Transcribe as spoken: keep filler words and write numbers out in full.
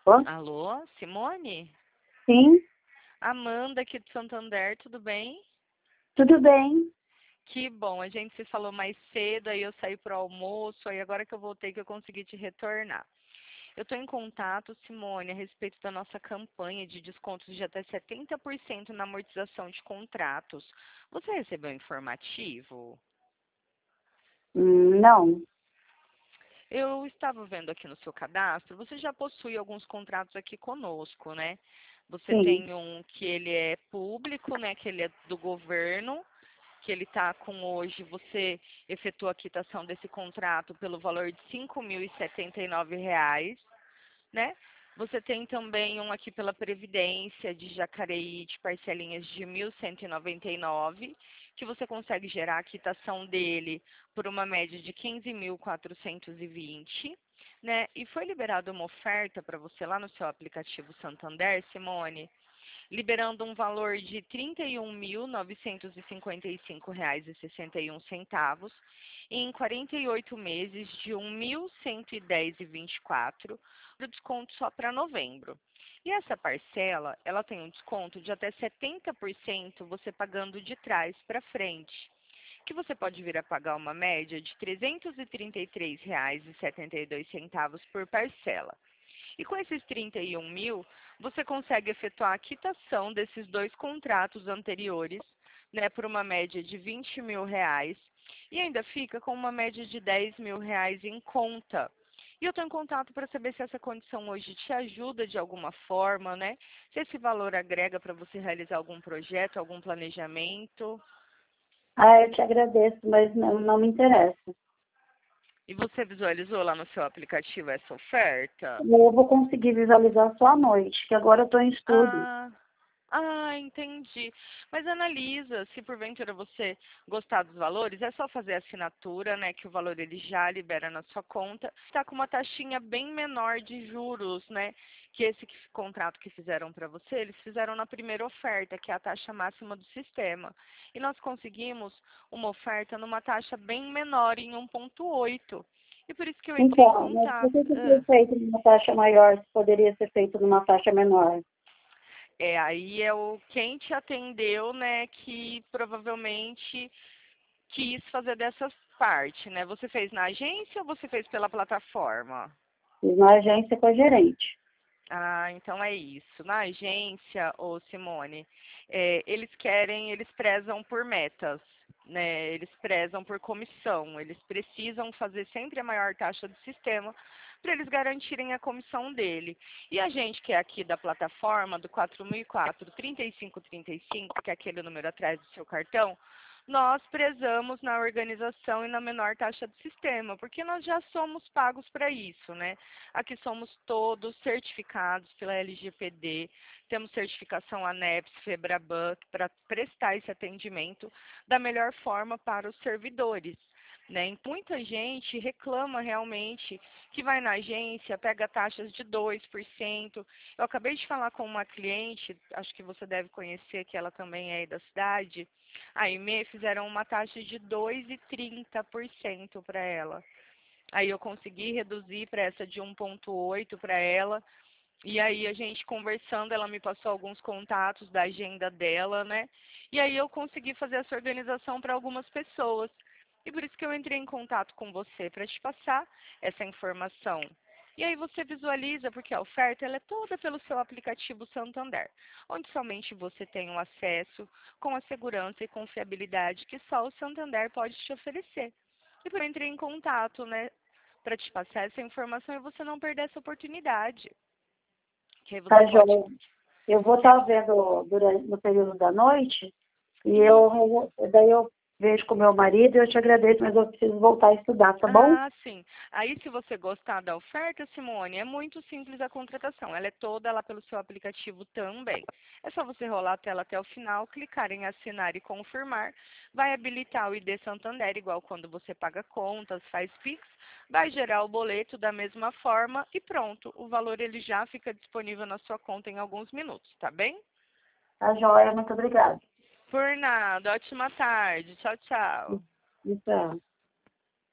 Ô, Alô, Simone? sim, Amanda aqui do Santander, tudo bem? tudo bem. Que bom, a gente se falou mais cedo, aí eu saí pro almoço, aí agora que eu voltei que eu consegui te retornar. Eu estou em contato, Simone, a respeito da nossa campanha de descontos de até setenta por cento na amortização de contratos. Você recebeu um informativo? Hum, Não, Eu estava vendo aqui no seu cadastro, você já possui alguns contratos aqui conosco, né? Você sim. tem um que ele é público, né? Que ele é do governo, que ele está com hoje, você efetua a quitação desse contrato pelo valor de cinco mil e setenta e nove reais, né? Você tem também um aqui pela Previdência de Jacareí de parcelinhas de mil cento e noventa e nove, que você consegue gerar a quitação dele por uma média de quinze mil quatrocentos e vinte, né? E foi liberada uma oferta para você lá no seu aplicativo Santander, Simone, liberando um valor de trinta e um mil novecentos e cinquenta e cinco reais e sessenta e um centavos em quarenta e oito meses de mil cento e dez e vinte e quatro, do desconto só para novembro. E essa parcela, ela tem um desconto de até setenta por cento você pagando de trás para frente, que você pode vir a pagar uma média de trezentos e trinta e três reais e setenta e dois centavos por parcela. E com esses trinta e um mil, você consegue efetuar a quitação desses dois contratos anteriores, né, por uma média de vinte mil reais, e ainda fica com uma média de dez mil reais em conta. E eu estou em contato para saber se essa condição hoje te ajuda de alguma forma, né? Se esse valor agrega para você realizar algum projeto, algum planejamento. Ah, eu te agradeço, mas não, não me interessa. E você visualizou lá no seu aplicativo essa oferta? Eu vou conseguir visualizar só à noite, que agora eu estou em estudo. Ah, Ah, entendi. Mas analisa, se porventura você gostar dos valores, é só fazer a assinatura, né, que o valor ele já libera na sua conta. Está com uma taxinha bem menor de juros, né, que esse que- contrato que fizeram para você, eles fizeram na primeira oferta, que é a taxa máxima do sistema. E nós conseguimos uma oferta numa taxa bem menor, em um vírgula oito. E por isso que eu entrei em Então, mas por contato. que que foi Ah. feito numa taxa maior se poderia ser feito numa taxa menor? É, aí é o quem te atendeu, né, que provavelmente quis fazer dessa parte, né? Você fez na agência ou você fez pela plataforma? Fiz na agência com a gerente. Ah, então é isso. Na agência, ô Simone, é, eles querem, eles prezam por metas, né? Eles prezam por comissão. Eles precisam fazer sempre a maior taxa do sistema para eles garantirem a comissão dele. E a gente que é aqui da plataforma, do quatro mil e quatro, trinta e cinco trinta e cinco, que é aquele número atrás do seu cartão, nós prezamos na organização e na menor taxa do sistema, porque nós já somos pagos para isso, né? Aqui somos todos certificados pela L G P D, temos certificação ANEPS, FEBRABAN, para prestar esse atendimento da melhor forma para os servidores. Né? E muita gente reclama realmente que vai na agência, pega taxas de dois por cento. Eu acabei de falar com uma cliente, acho que você deve conhecer, que ela também é aí da cidade. A E M E fizeram uma taxa de dois vírgula trinta por cento para ela. Aí eu consegui reduzir para essa de um vírgula oito para ela. E aí a gente conversando, ela me passou alguns contatos da agenda dela, né? E aí eu consegui fazer essa organização para algumas pessoas. E por isso que eu entrei em contato com você, para te passar essa informação. E aí você visualiza, porque a oferta ela é toda pelo seu aplicativo Santander, onde somente você tem o acesso com a segurança e confiabilidade que só o Santander pode te oferecer. E por isso eu entrei em contato, né, para te passar essa informação e você não perder essa oportunidade. Que aí você Tá, pode. joia? Eu vou estar vendo durante, no período da noite e Isso. eu daí eu vejo com meu marido e eu te agradeço, mas eu preciso voltar a estudar, tá bom? Ah, sim. Aí, se você gostar da oferta, Simone, é muito simples a contratação. Ela é toda lá pelo seu aplicativo também. É só você rolar a tela até o final, clicar em assinar e confirmar. Vai habilitar o I D Santander, igual quando você paga contas, faz Pix. Vai gerar o boleto da mesma forma e pronto. O valor ele já fica disponível na sua conta em alguns minutos, tá bem? Tá, joia? Muito obrigada. Por nada. Ótima tarde. Tchau, tchau. Então.